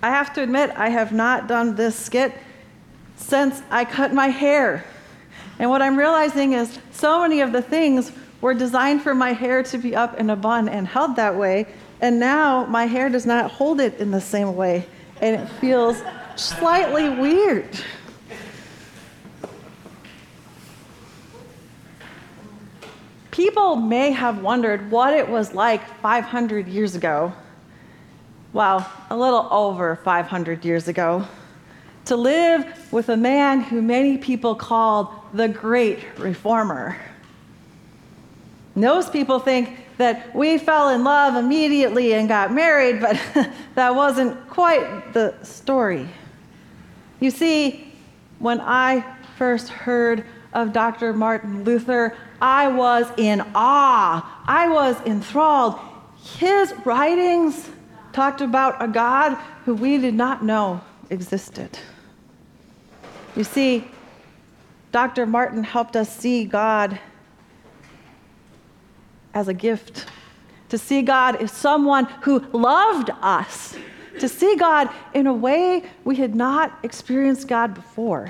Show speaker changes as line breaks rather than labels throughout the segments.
I have to admit, I have not done this skit since I cut my hair. And what I'm realizing is so many of the things were designed for my hair to be up in a bun and held that way, and now my hair does not hold it in the same way, and it feels slightly weird. People may have wondered what it was like 500 years ago, well, a little over 500 years ago, to live with a man who many people called the Great Reformer. Most people think that we fell in love immediately and got married, but that wasn't quite the story. You see, when I first heard of Dr. Martin Luther, I was in awe. I was enthralled. His writings talked about a God who we did not know existed. You see, Dr. Martin helped us see God as a gift, to see God as someone who loved us, to see God in a way we had not experienced God before.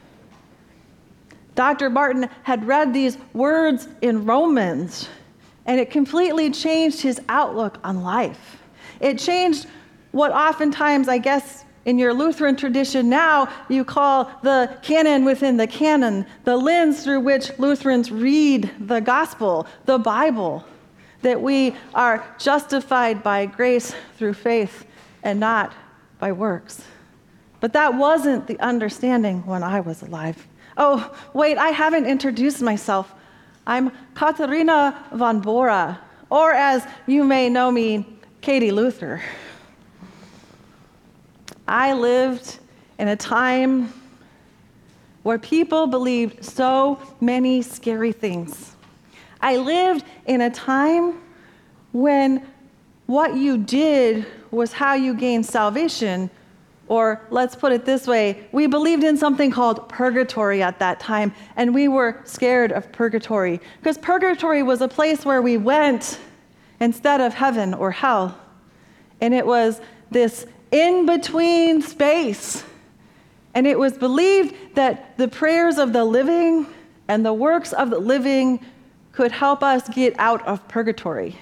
Dr. Martin had read these words in Romans, and it completely changed his outlook on life. It changed what oftentimes, I guess, in your Lutheran tradition now, you call the canon within the canon, the lens through which Lutherans read the gospel, the Bible, that we are justified by grace through faith and not by works. But that wasn't the understanding when I was alive. Oh, wait, I haven't introduced myself. I'm Katharina von Bora, or as you may know me, Katie Luther. I lived in a time where people believed so many scary things. I lived in a time when what you did was how you gained salvation, or let's put it this way, we believed in something called purgatory at that time, and we were scared of purgatory, because purgatory was a place where we went instead of heaven or hell, and it was this in-between space. And it was believed that the prayers of the living and the works of the living could help us get out of purgatory.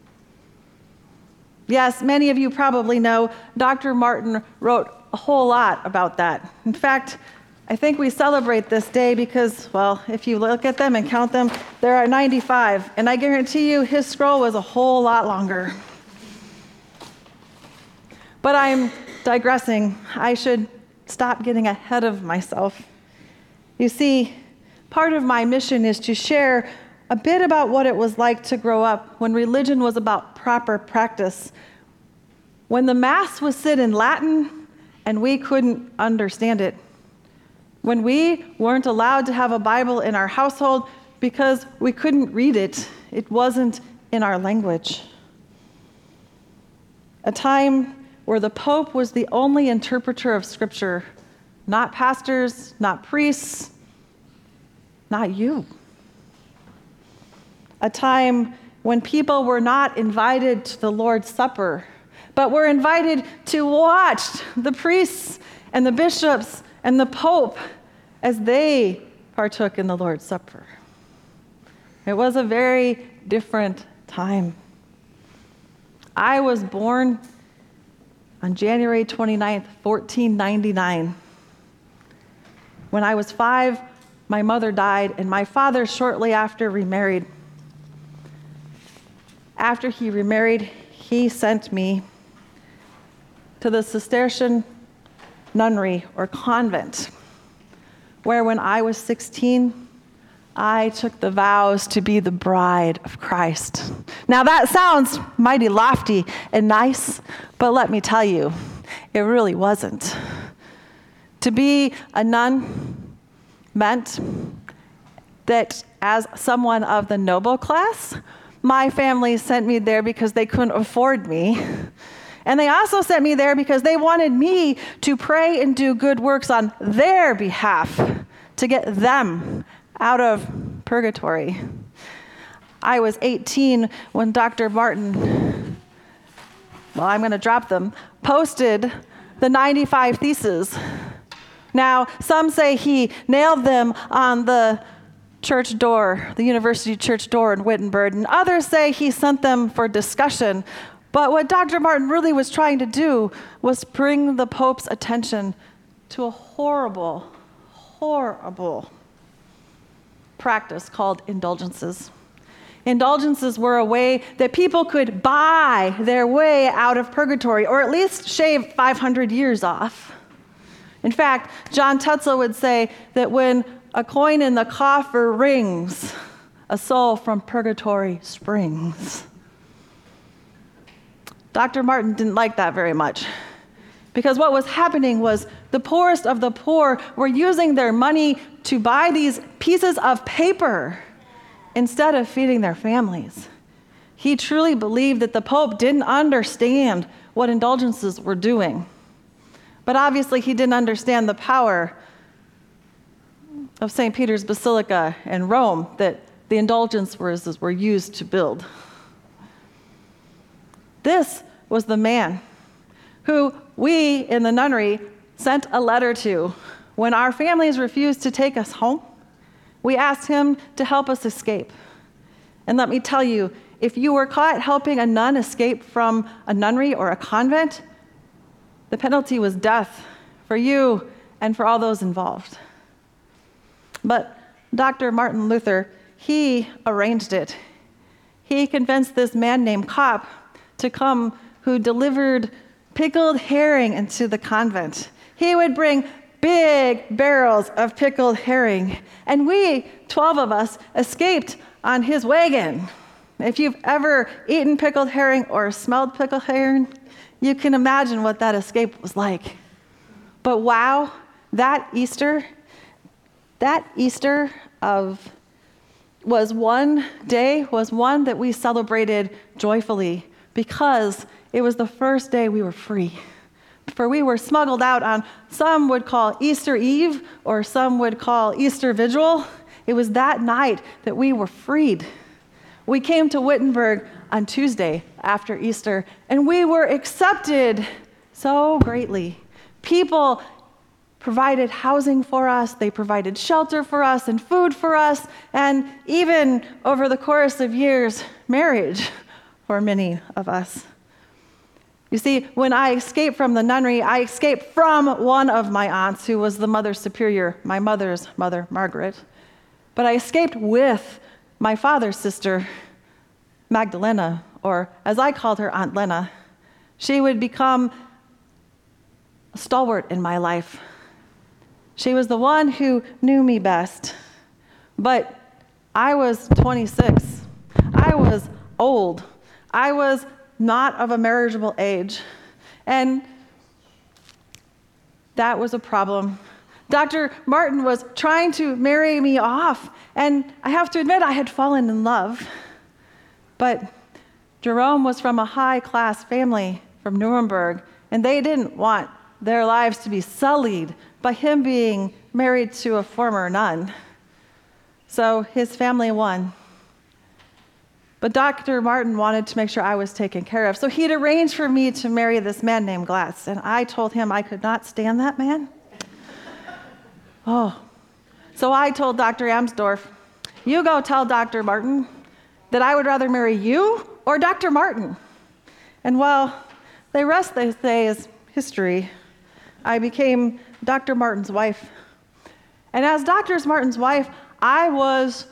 Yes, many of you probably know Dr. Martin wrote a whole lot about that. In fact, I think we celebrate this day because, well, if you look at them and count them, there are 95. And I guarantee you his scroll was a whole lot longer. But I'm digressing. I should stop getting ahead of myself. You see, part of my mission is to share a bit about what it was like to grow up when religion was about proper practice, when the Mass was said in Latin and we couldn't understand it, when we weren't allowed to have a Bible in our household because we couldn't read it. It wasn't in our language. A time where the Pope was the only interpreter of Scripture, not pastors, not priests, not you. A time when people were not invited to the Lord's Supper, but were invited to watch the priests and the bishops and the Pope as they partook in the Lord's Supper. It was a very different time. I was born on January 29th, 1499. When I was 5, my mother died, and my father shortly after remarried. After he remarried, he sent me to the Cistercian nunnery or convent, where when I was 16, I took the vows to be the bride of Christ. Now that sounds mighty lofty and nice, but let me tell you, it really wasn't. To be a nun meant that as someone of the noble class, my family sent me there because they couldn't afford me. And they also sent me there because they wanted me to pray and do good works on their behalf to get them out of purgatory. I was 18 when Dr. Martin, well, I'm going to drop them, posted the 95 Theses. Now, some say he nailed them on the church door, the university church door in Wittenberg, and others say he sent them for discussion. But what Dr. Martin really was trying to do was bring the Pope's attention to a horrible, horrible practice called indulgences. Indulgences were a way that people could buy their way out of purgatory, or at least shave 500 years off. In fact, John Tetzel would say that when a coin in the coffer rings, a soul from purgatory springs. Dr. Martin didn't like that very much, because what was happening was the poorest of the poor were using their money to buy these pieces of paper instead of feeding their families. He truly believed that the Pope didn't understand what indulgences were doing. But obviously he didn't understand the power of St. Peter's Basilica in Rome that the indulgences were used to build. This was the man who we in the nunnery sent a letter to when our families refused to take us home. We asked him to help us escape. And let me tell you, if you were caught helping a nun escape from a nunnery or a convent, the penalty was death for you and for all those involved. But Dr. Martin Luther, he arranged it. He convinced this man named Kopp to come, who delivered pickled herring into the convent. He would bring big barrels of pickled herring, and we, 12 of us, escaped on his wagon. If you've ever eaten pickled herring or smelled pickled herring, you can imagine what that escape was like. But wow, that Easter was one that we celebrated joyfully, because it was the first day we were free. For we were smuggled out on, some would call Easter Eve, or some would call Easter Vigil. It was that night that we were freed. We came to Wittenberg on Tuesday after Easter, and we were accepted so greatly. People provided housing for us, they provided shelter for us and food for us, and even over the course of years, marriage for many of us. You see, when I escaped from the nunnery, I escaped from one of my aunts, who was the Mother Superior, my mother's mother, Margaret. But I escaped with my father's sister, Magdalena, or as I called her, Aunt Lena. She would become a stalwart in my life. She was the one who knew me best. But I was 26. I was old. I was not of a marriageable age. And that was a problem. Dr. Martin was trying to marry me off, and I have to admit I had fallen in love. But Jerome was from a high-class family from Nuremberg, and they didn't want their lives to be sullied by him being married to a former nun. So his family won. But Dr. Martin wanted to make sure I was taken care of. So he'd arranged for me to marry this man named Glatz. And I told him I could not stand that man. So I told Dr. Amsdorf, you go tell Dr. Martin that I would rather marry you or Dr. Martin. And well, the rest, they say, is history. I became Dr. Martin's wife. And as Dr. Martin's wife, I was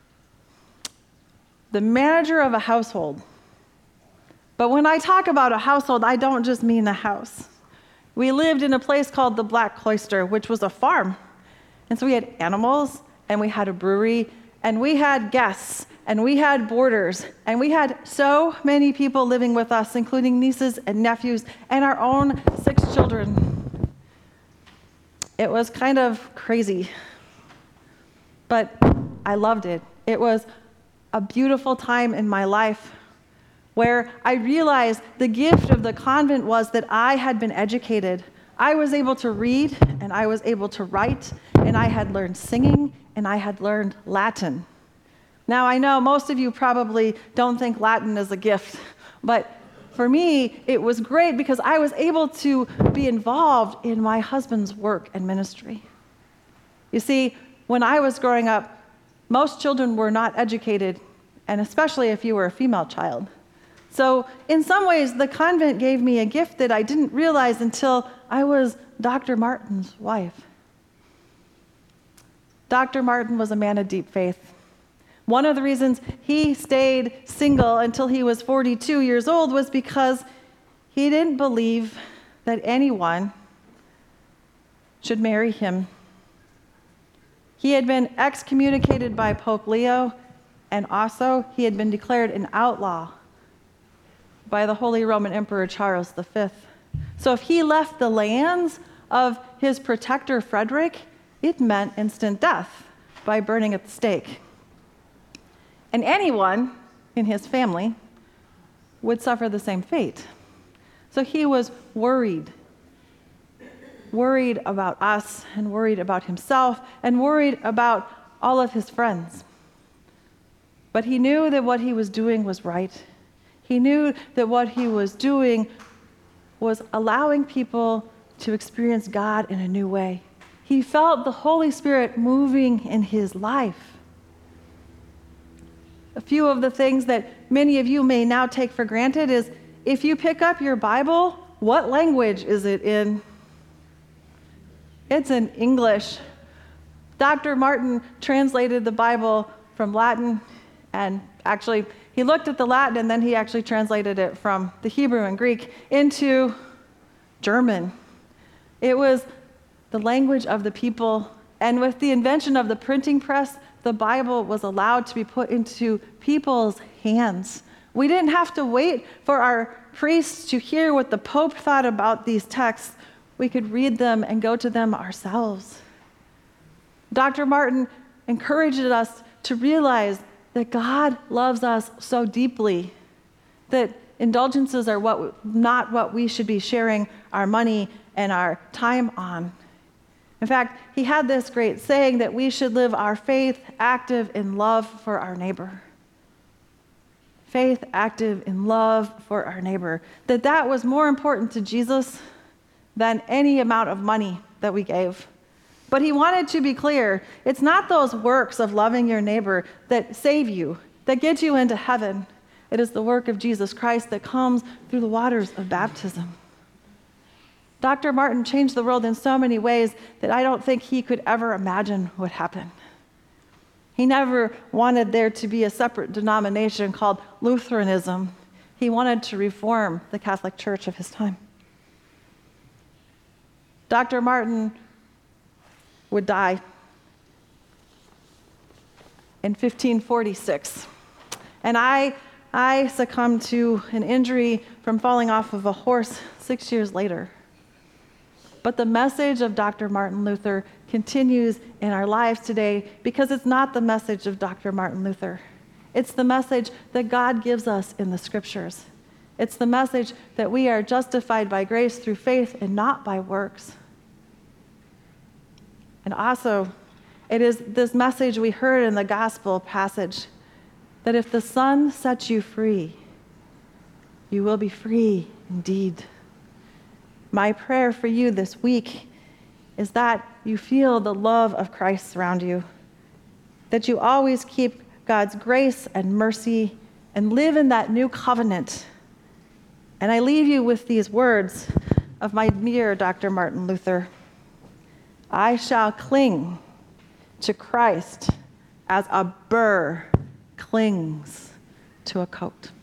the manager of a household. But when I talk about a household, I don't just mean a house. We lived in a place called the Black Cloister, which was a farm. And so we had animals, and we had a brewery, and we had guests, and we had boarders, and we had so many people living with us, including nieces and nephews, and our own 6 children. It was kind of crazy, but I loved it. It was a beautiful time in my life where I realized the gift of the convent was that I had been educated. I was able to read, and I was able to write, and I had learned singing, and I had learned Latin. Now, I know most of you probably don't think Latin is a gift, but for me, it was great because I was able to be involved in my husband's work and ministry. You see, when I was growing up, most children were not educated, and especially if you were a female child. So in some ways, the convent gave me a gift that I didn't realize until I was Dr. Martin's wife. Dr. Martin was a man of deep faith. One of the reasons he stayed single until he was 42 years old was because he didn't believe that anyone should marry him. He had been excommunicated by Pope Leo, and also he had been declared an outlaw by the Holy Roman Emperor Charles V. So if he left the lands of his protector Frederick, it meant instant death by burning at the stake. And anyone in his family would suffer the same fate. So he was worried about us, and worried about himself, and worried about all of his friends. But he knew that what he was doing was right. He knew that what he was doing was allowing people to experience God in a new way. He felt the Holy Spirit moving in his life. A few of the things that many of you may now take for granted is, if you pick up your Bible, what language is it in? It's in English. Dr. Martin translated the Bible from Latin, and actually, he looked at the Latin and then he actually translated it from the Hebrew and Greek into German. It was the language of the people, and with the invention of the printing press, the Bible was allowed to be put into people's hands. We didn't have to wait for our priests to hear what the Pope thought about these texts. We could read them and go to them ourselves. Dr. Martin encouraged us to realize that God loves us so deeply that indulgences are not what we should be sharing our money and our time on. In fact, he had this great saying that we should live our faith active in love for our neighbor. Faith active in love for our neighbor. That was more important to Jesus than any amount of money that we gave. But he wanted to be clear, it's not those works of loving your neighbor that save you, that get you into heaven. It is the work of Jesus Christ that comes through the waters of baptism. Dr. Martin changed the world in so many ways that I don't think he could ever imagine would happen. He never wanted there to be a separate denomination called Lutheranism. He wanted to reform the Catholic Church of his time. Dr. Martin would die in 1546. And I succumbed to an injury from falling off of a horse 6 years later. But the message of Dr. Martin Luther continues in our lives today because it's not the message of Dr. Martin Luther. It's the message that God gives us in the scriptures. It's the message that we are justified by grace through faith and not by works. And also, it is this message we heard in the gospel passage that if the Son sets you free, you will be free indeed. My prayer for you this week is that you feel the love of Christ surround you, that you always keep God's grace and mercy and live in that new covenant. And I leave you with these words of my dear Dr. Martin Luther. I shall cling to Christ as a burr clings to a coat.